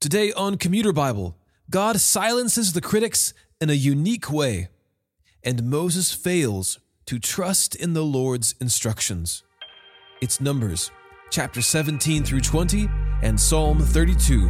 Today on Commuter Bible, God silences the critics in a unique way, and Moses fails to trust in the Lord's instructions. It's Numbers, chapter 17 through 20, and Psalm 32.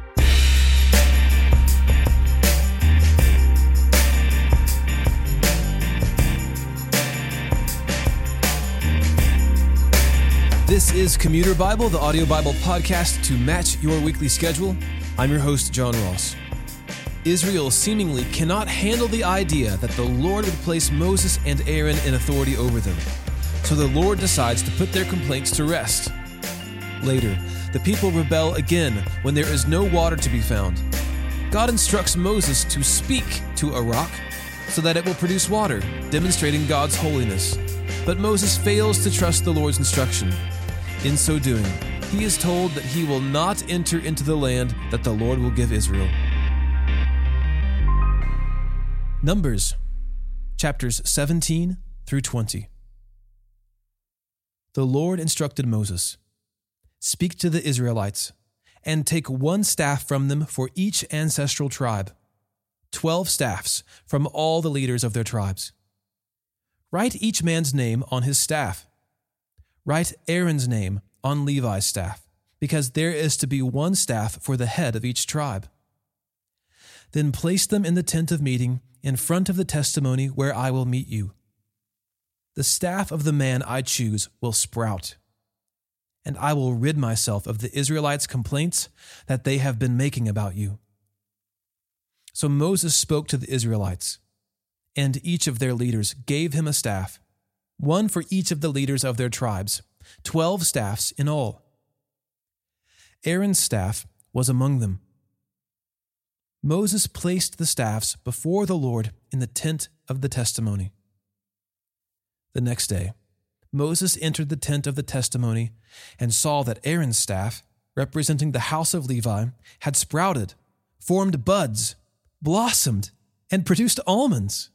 This is Commuter Bible, the audio Bible podcast to match your weekly schedule. I'm your host, John Ross. Israel seemingly cannot handle the idea that the Lord would place Moses and Aaron in authority over them. So the Lord decides to put their complaints to rest. Later, the people rebel again when there is no water to be found. God instructs Moses to speak to a rock so that it will produce water, demonstrating God's holiness. But Moses fails to trust the Lord's instruction. In so doing, he is told that he will not enter into the land that the Lord will give Israel. Numbers, chapters 17 through 20. The Lord instructed Moses, "Speak to the Israelites, and take one staff from them for each ancestral tribe, 12 staffs from all the leaders of their tribes. Write each man's name on his staff. Write Aaron's name on Levi's staff, because there is to be one staff for the head of each tribe. Then place them in the tent of meeting in front of the testimony where I will meet you. The staff of the man I choose will sprout, and I will rid myself of the Israelites' complaints that they have been making about you." So Moses spoke to the Israelites, and each of their leaders gave him a staff, one for each of the leaders of their tribes, 12 staffs in all. Aaron's staff was among them. Moses placed the staffs before the Lord in the tent of the testimony. The next day, Moses entered the tent of the testimony and saw that Aaron's staff, representing the house of Levi, had sprouted, formed buds, blossomed, and produced almonds.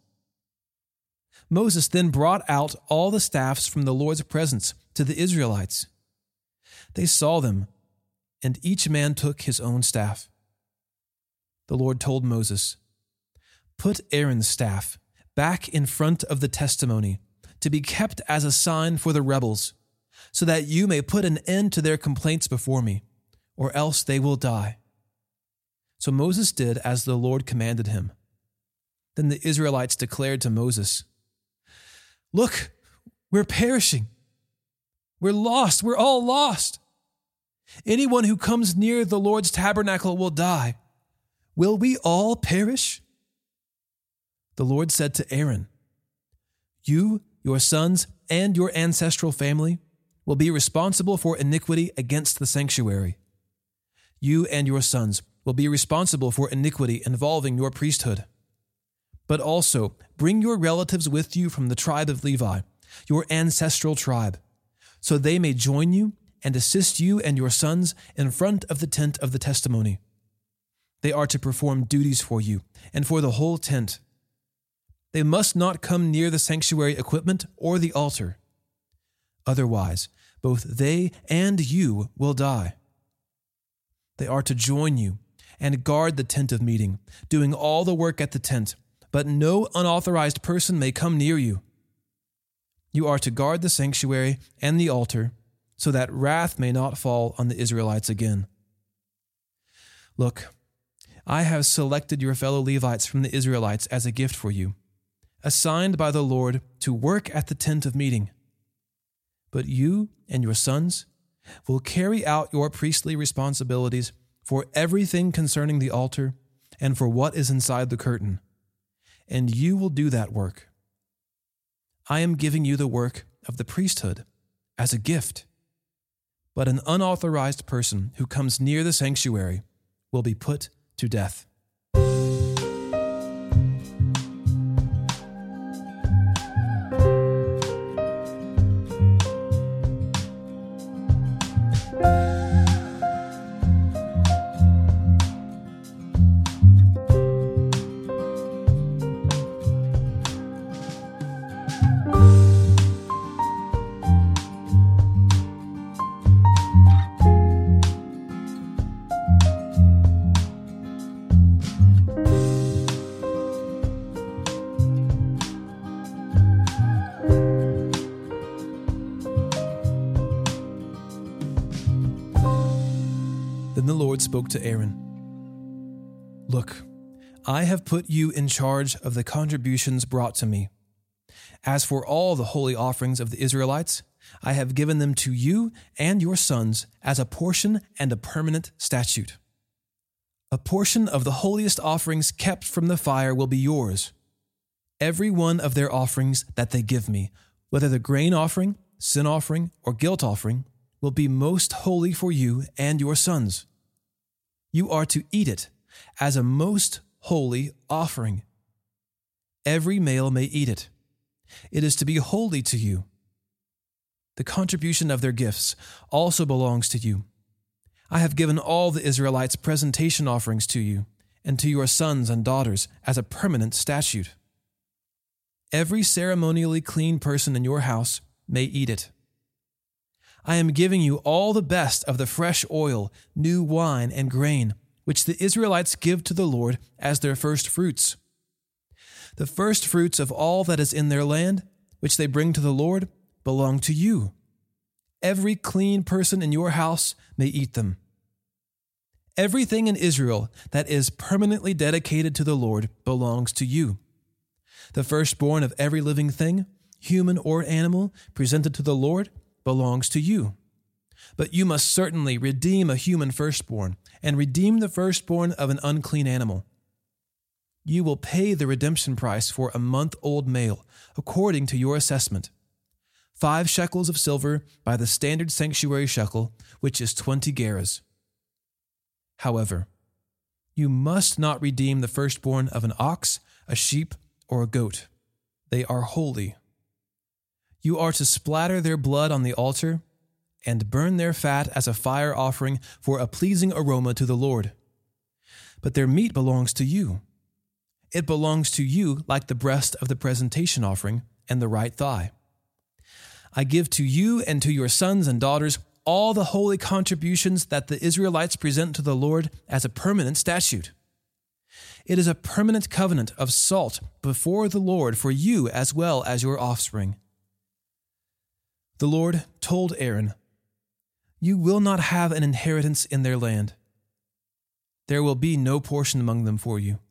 Moses then brought out all the staffs from the Lord's presence to the Israelites. They saw them, and each man took his own staff. The Lord told Moses, "Put Aaron's staff back in front of the testimony to be kept as a sign for the rebels, so that you may put an end to their complaints before me, or else they will die." So Moses did as the Lord commanded him. Then the Israelites declared to Moses, "Look, we're perishing. We're lost. We're all lost. Anyone who comes near the Lord's tabernacle will die. Will we all perish?" The Lord said to Aaron, "You, your sons, and your ancestral family will be responsible for iniquity against the sanctuary. You and your sons will be responsible for iniquity involving your priesthood. But also bring your relatives with you from the tribe of Levi, your ancestral tribe, so they may join you and assist you and your sons in front of the tent of the testimony. They are to perform duties for you and for the whole tent. They must not come near the sanctuary equipment or the altar. Otherwise, both they and you will die. They are to join you and guard the tent of meeting, doing all the work at the tent, but no unauthorized person may come near you. You are to guard the sanctuary and the altar, so that wrath may not fall on the Israelites again. Look, I have selected your fellow Levites from the Israelites as a gift for you, assigned by the Lord to work at the tent of meeting. But you and your sons will carry out your priestly responsibilities for everything concerning the altar and for what is inside the curtain, and you will do that work. I am giving you the work of the priesthood as a gift, but an unauthorized person who comes near the sanctuary will be put to death." Lord spoke to Aaron, "Look, I have put you in charge of the contributions brought to me. As for all the holy offerings of the Israelites, I have given them to you and your sons as a portion and a permanent statute. A portion of the holiest offerings kept from the fire will be yours. Every one of their offerings that they give me, whether the grain offering, sin offering, or guilt offering, will be most holy for you and your sons. You are to eat it as a most holy offering. Every male may eat it. It is to be holy to you. The contribution of their gifts also belongs to you. I have given all the Israelites presentation offerings to you and to your sons and daughters as a permanent statute. Every ceremonially clean person in your house may eat it. I am giving you all the best of the fresh oil, new wine, and grain, which the Israelites give to the Lord as their first fruits. The first fruits of all that is in their land, which they bring to the Lord, belong to you. Every clean person in your house may eat them. Everything in Israel that is permanently dedicated to the Lord belongs to you. The firstborn of every living thing, human or animal, presented to the Lord belongs to you. But you must certainly redeem a human firstborn and redeem the firstborn of an unclean animal. You will pay the redemption price for a month-old male, according to your assessment. 5 shekels of silver by the standard sanctuary shekel, which is 20 gerahs. However, you must not redeem the firstborn of an ox, a sheep, or a goat. They are holy. You are to splatter their blood on the altar and burn their fat as a fire offering for a pleasing aroma to the Lord. But their meat belongs to you. It belongs to you like the breast of the presentation offering and the right thigh. I give to you and to your sons and daughters all the holy contributions that the Israelites present to the Lord as a permanent statute. It is a permanent covenant of salt before the Lord for you as well as your offspring." The Lord told Aaron, "You will not have an inheritance in their land. There will be no portion among them for you.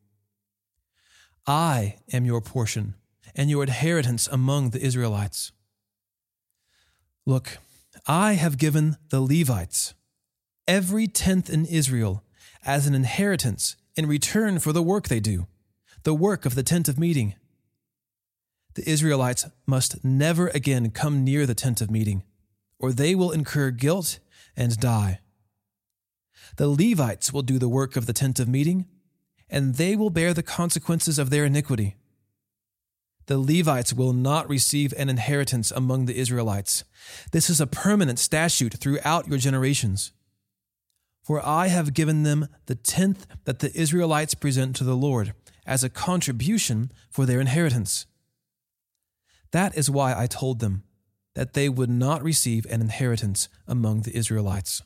I am your portion and your inheritance among the Israelites. Look, I have given the Levites every tenth in Israel as an inheritance in return for the work they do, the work of the tent of meeting. The Israelites must never again come near the tent of meeting, or they will incur guilt and die. The Levites will do the work of the tent of meeting, and they will bear the consequences of their iniquity. The Levites will not receive an inheritance among the Israelites. This is a permanent statute throughout your generations. For I have given them the tenth that the Israelites present to the Lord as a contribution for their inheritance. That is why I told them that they would not receive an inheritance among the Israelites."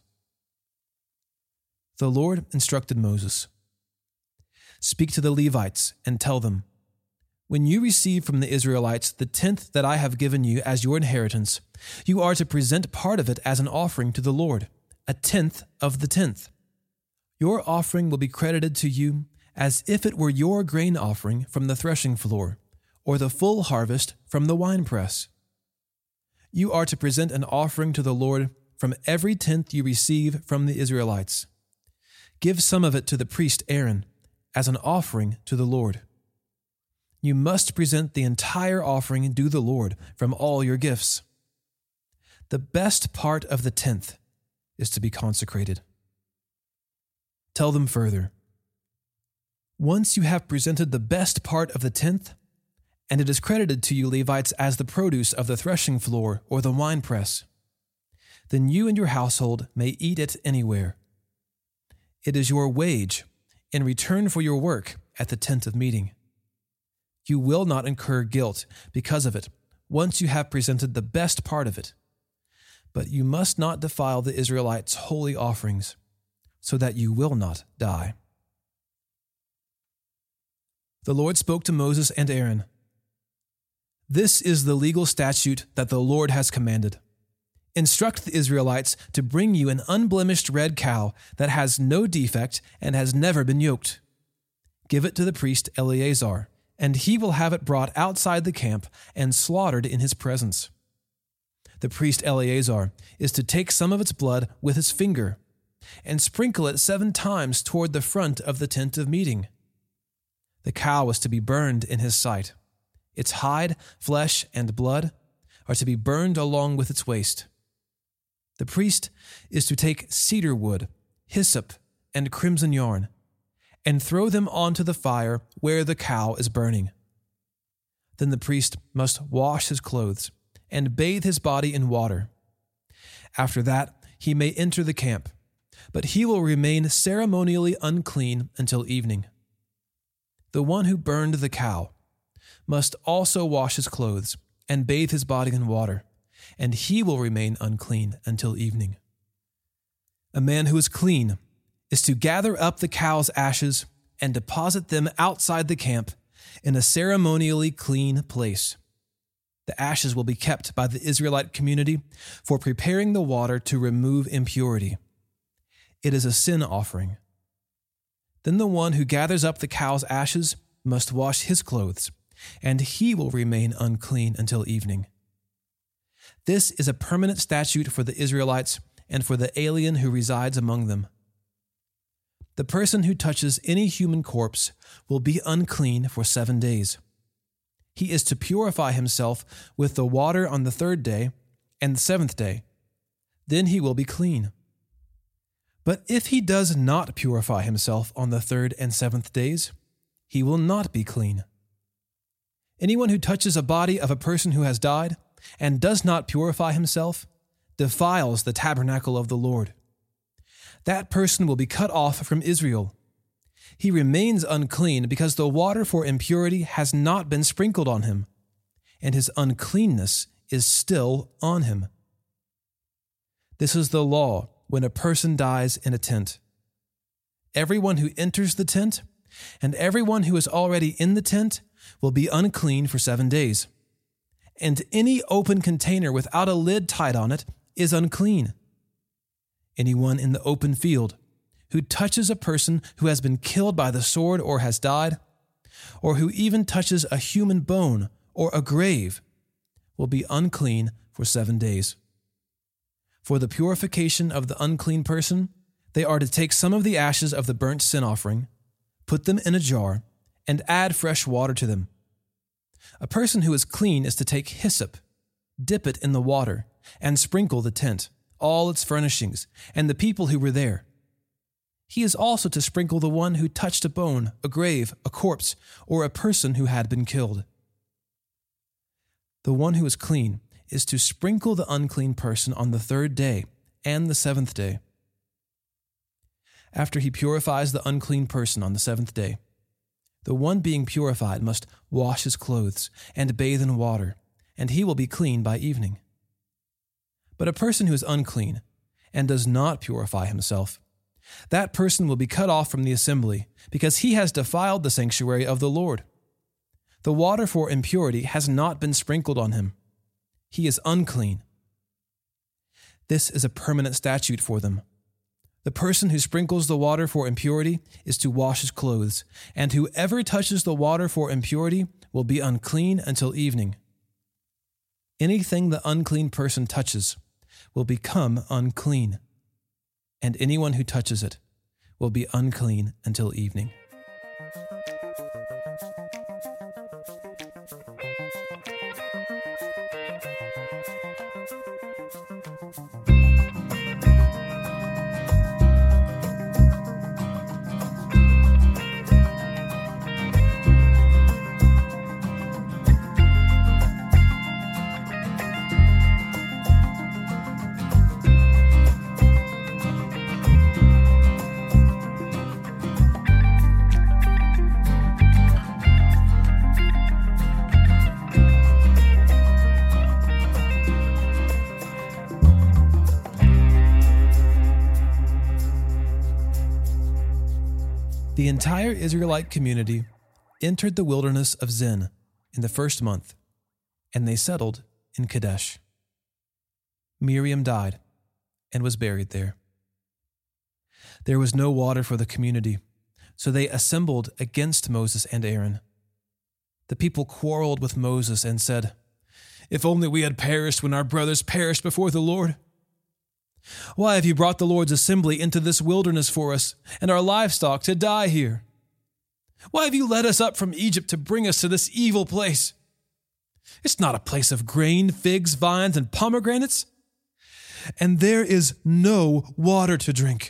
The Lord instructed Moses, "Speak to the Levites and tell them, when you receive from the Israelites the tenth that I have given you as your inheritance, you are to present part of it as an offering to the Lord, a tenth of the tenth. Your offering will be credited to you as if it were your grain offering from the threshing floor, or the full harvest from the winepress. You are to present an offering to the Lord from every tenth you receive from the Israelites. Give some of it to the priest Aaron as an offering to the Lord. You must present the entire offering due the Lord from all your gifts. The best part of the tenth is to be consecrated." Tell them further, "Once you have presented the best part of the tenth, and it is credited to you Levites as the produce of the threshing floor or the winepress, then you and your household may eat it anywhere. It is your wage in return for your work at the tent of meeting. You will not incur guilt because of it once you have presented the best part of it. But you must not defile the Israelites' holy offerings, so that you will not die." The Lord spoke to Moses and Aaron, "This is the legal statute that the Lord has commanded. Instruct the Israelites to bring you an unblemished red cow that has no defect and has never been yoked. Give it to the priest Eleazar, and he will have it brought outside the camp and slaughtered in his presence. The priest Eleazar is to take some of its blood with his finger and sprinkle it 7 times toward the front of the tent of meeting. The cow is to be burned in his sight. Its hide, flesh, and blood are to be burned along with its waste. The priest is to take cedar wood, hyssop, and crimson yarn, and throw them onto the fire where the cow is burning. Then the priest must wash his clothes and bathe his body in water. After that, he may enter the camp, but he will remain ceremonially unclean until evening. The one who burned the cow must also wash his clothes and bathe his body in water, and he will remain unclean until evening. A man who is clean is to gather up the cow's ashes and deposit them outside the camp in a ceremonially clean place. The ashes will be kept by the Israelite community for preparing the water to remove impurity. It is a sin offering. Then the one who gathers up the cow's ashes must wash his clothes, and he will remain unclean until evening. This is a permanent statute for the Israelites and for the alien who resides among them. The person who touches any human corpse will be unclean for 7 days. He is to purify himself with the water on the 3rd day and the 7th day. Then he will be clean. But if he does not purify himself on the 3rd and 7th days, he will not be clean. Anyone who touches a body of a person who has died and does not purify himself defiles the tabernacle of the Lord. That person will be cut off from Israel. He remains unclean because the water for impurity has not been sprinkled on him, and his uncleanness is still on him. This is the law when a person dies in a tent. Everyone who enters the tent and everyone who is already in the tent will be unclean for 7 days. And any open container without a lid tied on it is unclean. Anyone in the open field who touches a person who has been killed by the sword or has died, or who even touches a human bone or a grave, will be unclean for 7 days. For the purification of the unclean person, they are to take some of the ashes of the burnt sin offering, put them in a jar, and add fresh water to them. A person who is clean is to take hyssop, dip it in the water, and sprinkle the tent, all its furnishings, and the people who were there. He is also to sprinkle the one who touched a bone, a grave, a corpse, or a person who had been killed. The one who is clean is to sprinkle the unclean person on the 3rd day and the 7th day. After he purifies the unclean person on the 7th day, the one being purified must wash his clothes and bathe in water, and he will be clean by evening. But a person who is unclean and does not purify himself, that person will be cut off from the assembly because he has defiled the sanctuary of the Lord. The water for impurity has not been sprinkled on him. He is unclean. This is a permanent statute for them. The person who sprinkles the water for impurity is to wash his clothes, and whoever touches the water for impurity will be unclean until evening. Anything the unclean person touches will become unclean, and anyone who touches it will be unclean until evening. The entire Israelite community entered the wilderness of Zin in the 1st month, and they settled in Kadesh. Miriam died and was buried there. There was no water for the community, so they assembled against Moses and Aaron. The people quarreled with Moses and said, "If only we had perished when our brothers perished before the Lord. Why have you brought the Lord's assembly into this wilderness for us, and our livestock to die here? Why have you led us up from Egypt to bring us to this evil place? It's not a place of grain, figs, vines, and pomegranates, and there is no water to drink."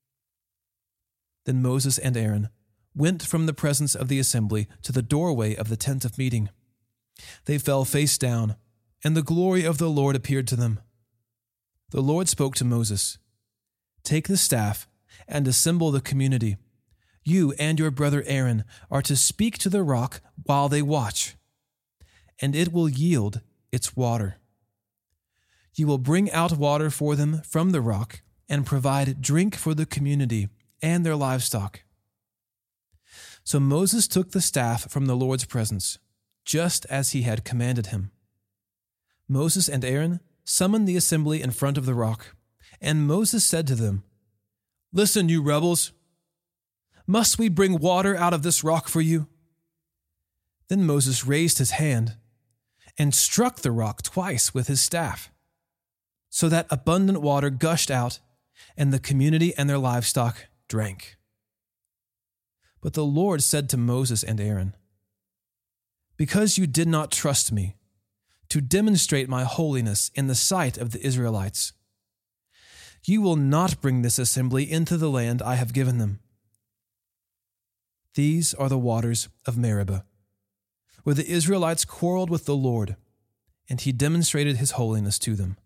Then Moses and Aaron went from the presence of the assembly to the doorway of the tent of meeting. They fell face down, and the glory of the Lord appeared to them. The Lord spoke to Moses, "Take the staff and assemble the community. You and your brother Aaron are to speak to the rock while they watch, and it will yield its water. You will bring out water for them from the rock and provide drink for the community and their livestock." So Moses took the staff from the Lord's presence, just as he had commanded him. Moses and Aaron summoned the assembly in front of the rock, and Moses said to them, "Listen, you rebels. Must we bring water out of this rock for you?" Then Moses raised his hand and struck the rock twice with his staff, so that abundant water gushed out, and the community and their livestock drank. But the Lord said to Moses and Aaron, "Because you did not trust me to demonstrate my holiness in the sight of the Israelites, you will not bring this assembly into the land I have given them. These are the waters of Meribah, where the Israelites quarreled with the Lord, and he demonstrated his holiness to them."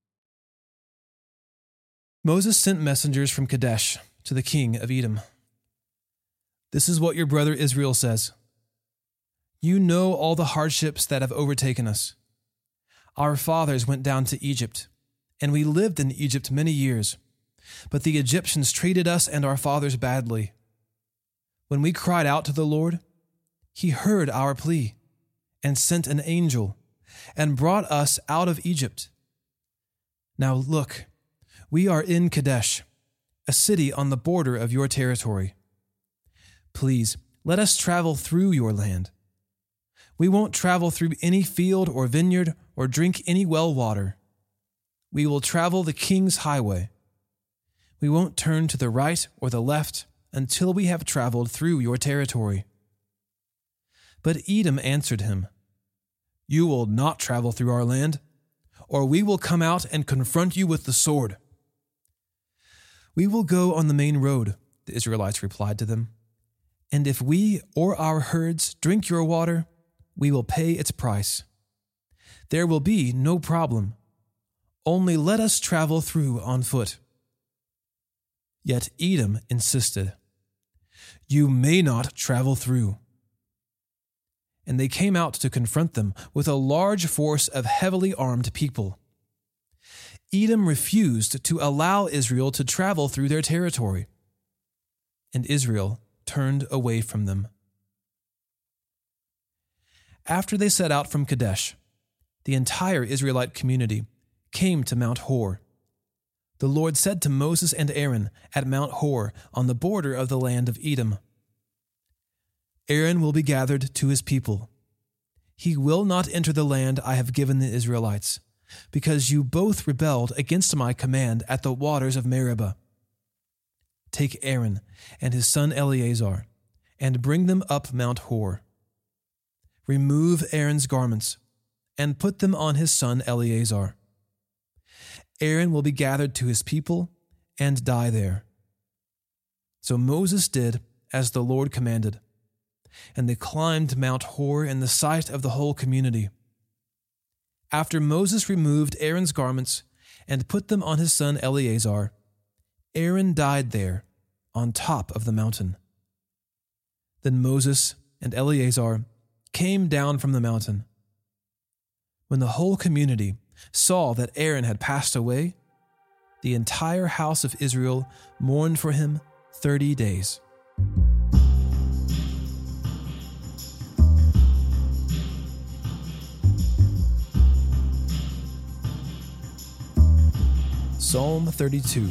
Moses sent messengers from Kadesh to the king of Edom. "This is what your brother Israel says. You know all the hardships that have overtaken us. Our fathers went down to Egypt, and we lived in Egypt many years, but the Egyptians treated us and our fathers badly. When we cried out to the Lord, he heard our plea and sent an angel and brought us out of Egypt. Now look, we are in Kadesh, a city on the border of your territory. Please, let us travel through your land. We won't travel through any field or vineyard or drink any well water. We will travel the king's highway. We won't turn to the right or the left until we have traveled through your territory." But Edom answered him, "You will not travel through our land, or we will come out and confront you with the sword." "We will go on the main road," the Israelites replied to them, "and if we or our herds drink your water, we will pay its price. There will be no problem. Only let us travel through on foot." Yet Edom insisted, "You may not travel through." And they came out to confront them with a large force of heavily armed people. Edom refused to allow Israel to travel through their territory, and Israel turned away from them. After they set out from Kadesh, the entire Israelite community came to Mount Hor. The Lord said to Moses and Aaron at Mount Hor on the border of the land of Edom, "Aaron will be gathered to his people. He will not enter the land I have given the Israelites, because you both rebelled against my command at the waters of Meribah. Take Aaron and his son Eleazar and bring them up Mount Hor. Remove Aaron's garments and put them on his son Eleazar. Aaron will be gathered to his people and die there." So Moses did as the Lord commanded, and they climbed Mount Hor in the sight of the whole community. After Moses removed Aaron's garments and put them on his son Eleazar, Aaron died there on top of the mountain. Then Moses and Eleazar came down from the mountain. When the whole community saw that Aaron had passed away, the entire house of Israel mourned for him 30 days. Psalm 32.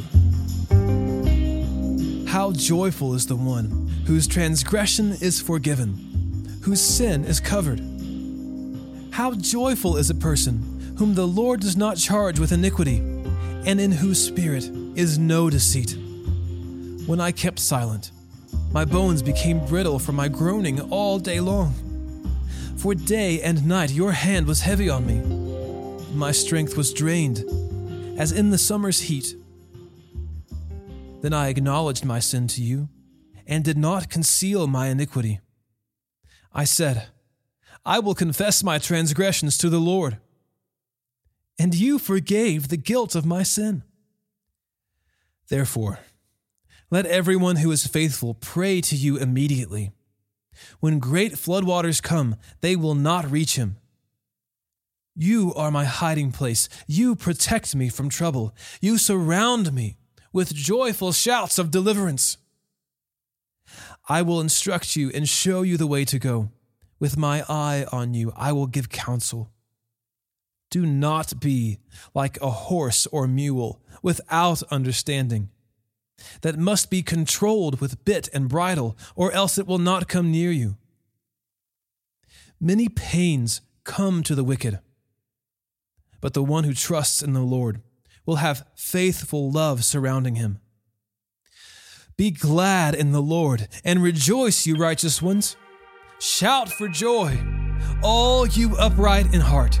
How joyful is the one whose transgression is forgiven, whose sin is covered. How joyful is a person whom the Lord does not charge with iniquity, and in whose spirit is no deceit. When I kept silent, my bones became brittle from my groaning all day long. For day and night your hand was heavy on me. My strength was drained, as in the summer's heat. Then I acknowledged my sin to you, and did not conceal my iniquity. I said, I will confess my transgressions to the Lord. And you forgave the guilt of my sin. Therefore, let everyone who is faithful pray to you immediately. When great floodwaters come, they will not reach him. You are my hiding place. You protect me from trouble. You surround me with joyful shouts of deliverance. I will instruct you and show you the way to go. With my eye on you, I will give counsel. Do not be like a horse or mule without understanding, that must be controlled with bit and bridle, or else it will not come near you. Many pains come to the wicked, but the one who trusts in the Lord will have faithful love surrounding him. Be glad in the Lord and rejoice, you righteous ones. Shout for joy, all you upright in heart.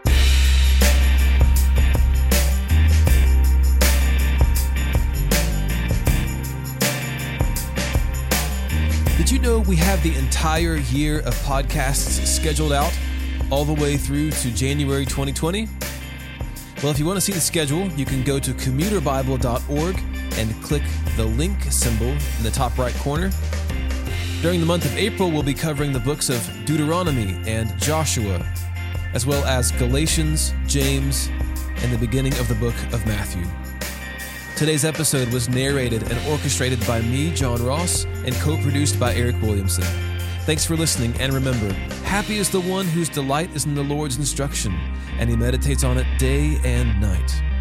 Did you know we have the entire year of podcasts scheduled out all the way through to January 2020? Well, if you want to see the schedule, you can go to commuterbible.org and click the link symbol in the top right corner. During the month of April, we'll be covering the books of Deuteronomy and Joshua, as well as Galatians, James, and the beginning of the book of Matthew. Today's episode was narrated and orchestrated by me, John Ross, and co-produced by Eric Williamson. Thanks for listening, and remember, happy is the one whose delight is in the Lord's instruction, and he meditates on it day and night.